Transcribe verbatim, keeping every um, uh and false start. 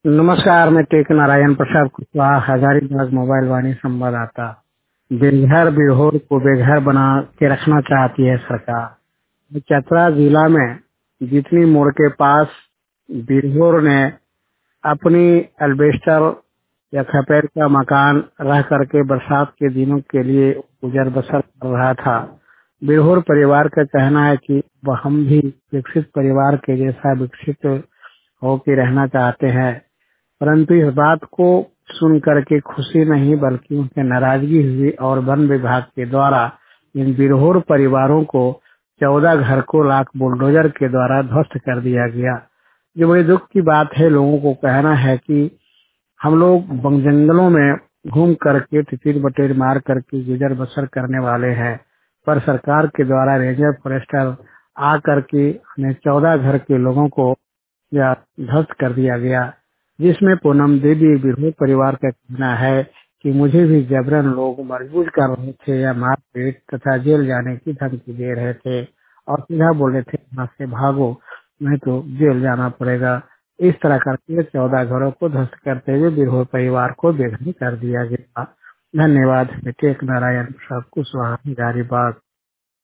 नमस्कार, मैं टेक नारायण प्रसाद कुशवाहा हजारीबाग मोबाइल वाणी संवाददाता। बेघर बिरहोर को बेघर बना के रखना चाहती है सरकार। चतरा जिला में जितनी मोड़ के पास बिरहोर ने अपनी एल्बेस्टर या खपेर का मकान रह करके बरसात के दिनों के लिए गुजर बसर कर रहा था। बिरहोर परिवार का कहना है कि वह हम भी विकसित परिवार के जैसा विकसित होकर रहना चाहते हैं, परंतु इस बात को सुन करके खुशी नहीं बल्कि उनसे नाराजगी हुई और वन विभाग के द्वारा इन बिरहोर परिवारों को चौदह घर को लाख बुलडोजर के द्वारा ध्वस्त कर दिया गया। ये बड़ी दुख की बात है। लोगों को कहना है कि हम लोग वन जंगलों में घूम करके तितिर बटेर मार करके गुजर बसर करने वाले हैं, पर सरकार के द्वारा रेंजर फॉरेस्टर आ करके हमें चौदह घर के लोगों को या ध्वस्त कर दिया गया, जिसमें पूनम देवी बिरहोर परिवार का कहना है कि मुझे भी जबरन लोग मजबूर कर रहे थे या मारपीट तथा जेल जाने की धमकी दे रहे थे और सीधा बोल रहे थे यहाँ से भागो, नहीं तो जेल जाना पड़ेगा। इस तरह करके चौदह घरों को ध्वस्त करते हुए बिरहोर परिवार को बेघर कर दिया गया। धन्यवाद। टेक नारायण प्रसाद कुशवाहा हजारीबाग।